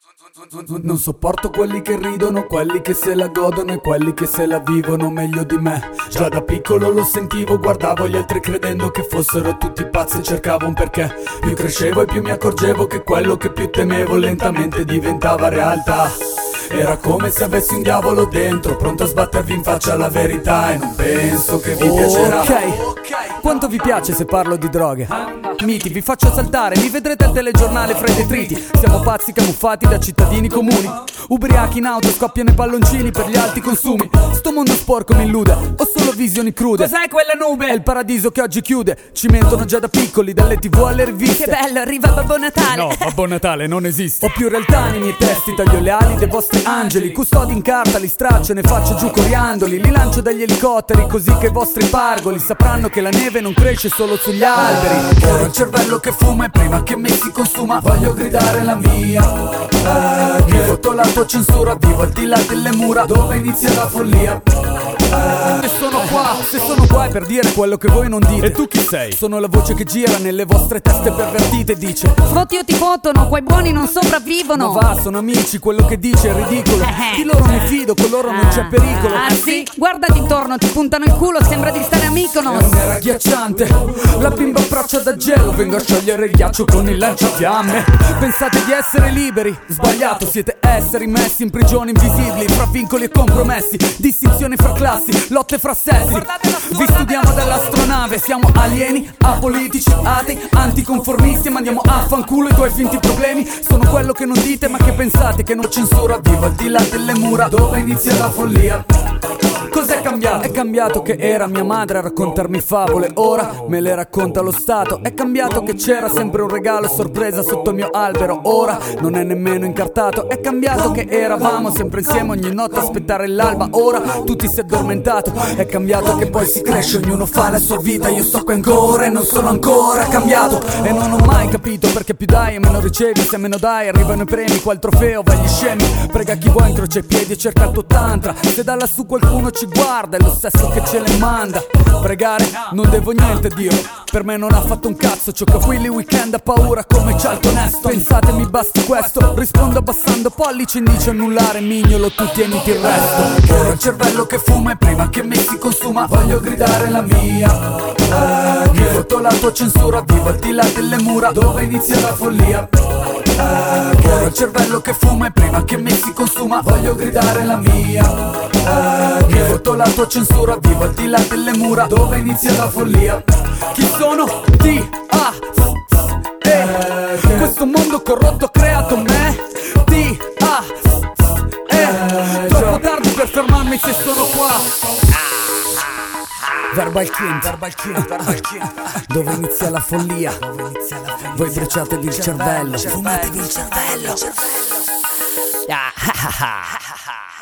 Non sopporto quelli che ridono, quelli che se la godono e quelli che se la vivono meglio di me. Già da piccolo lo sentivo, guardavo gli altri credendo che fossero tutti pazzi e cercavo un perché. Più crescevo e più mi accorgevo che quello che più temevo lentamente diventava realtà. Era come se avessi un diavolo dentro, pronto a sbattervi in faccia la verità. E non penso che vi piacerà. Ok, quanto vi piace se parlo di droghe? Miti, vi faccio saltare, mi vedrete al telegiornale fra i detriti. Siamo pazzi camuffati da cittadini comuni, ubriachi in auto, scoppiano i palloncini per gli alti consumi. Sto mondo sporco mi illude, ho solo visioni crude. Cos'è quella nube? È il paradiso che oggi chiude. Ci mentono già da piccoli, dalle TV alle riviste. Che bello, arriva Babbo Natale. No, Babbo Natale non esiste. Ho più realtà nei miei testi, taglio le ali dei vostri angeli. Custodi in carta, li straccio e ne faccio giù coriandoli. Li lancio dagli elicotteri così che i vostri pargoli sapranno che la neve non cresce solo sugli alberi. Ho il cervello che fuma e prima che mi si consuma voglio gridare la mia. Mi fotto la tua censura, vivo al di là delle mura dove inizia la follia. Se sono qua è per dire quello che voi non dite. E tu chi sei? Sono la voce che gira nelle vostre teste pervertite. Dice: Fotti o ti fottono, quei buoni non sopravvivono. ma va, sono amici, quello che dice è ridicolo. Di loro mi fido, con loro non c'è pericolo. Ah sì? Guardati intorno, ti puntano il culo, sembra di stare a Mykonos. Era agghiacciante, la bimba abbraccia da gelo. Vengo a sciogliere il ghiaccio con il lanciafiamme. Pensate di essere liberi? Sbagliato, siete esseri messi in prigioni invisibili, fra vincoli e compromessi, distinzioni fra classi, lotte fra sessi. Vi studiamo dall'astronave, siamo alieni, apolitici, atei, anticonformisti. E mandiamo a fanculo i tuoi finti problemi. Sono quello che non dite ma che pensate, che non censura, vivo al di là delle mura dove inizia la follia. Cos'è cambiato? È cambiato che era mia madre a raccontarmi favole, ora me le racconta lo Stato. È cambiato che c'era sempre un regalo a sorpresa sotto il mio albero, ora non è nemmeno incartato. È cambiato che eravamo sempre insieme ogni notte a aspettare l'alba, ora tu ti sei addormentato. È cambiato che poi si cresce, ognuno fa la sua vita, io sto qui ancora e non sono ancora cambiato. E non ho mai capito perché più dai e meno ricevi, se meno dai arrivano i premi, qua il trofeo va agli scemi. Prega chi vuoi, incrocia i piedi e cerca il tuo tantra, se da lassù qualcuno ci guarda è lo stesso che ce le manda. Pregare non devo niente Dio, per me non ha fatto un cazzo. Ciò che Willy Weekend ha paura come Charlton Heston. Pensate mi basti questo? Rispondo abbassando pollice, indice annullare, mignolo, tu tieniti il resto. Ho il cervello che fuma e prima che mi si consuma voglio gridare la mia. Mi fotto la tua censura, vivo al di là delle mura dove inizia la follia. Ho il cervello che fuma e prima che mi si consuma voglio gridare la mia. Mi fotto la tua censura, vivo al di là delle mura dove inizia la follia. Chi sono? Questo mondo corrotto ha creato me. Troppo tardi per fermarmi se sono qua. Verbal King, dove inizia la follia. Voi bruciatevi il cervello, fumatevi il cervello.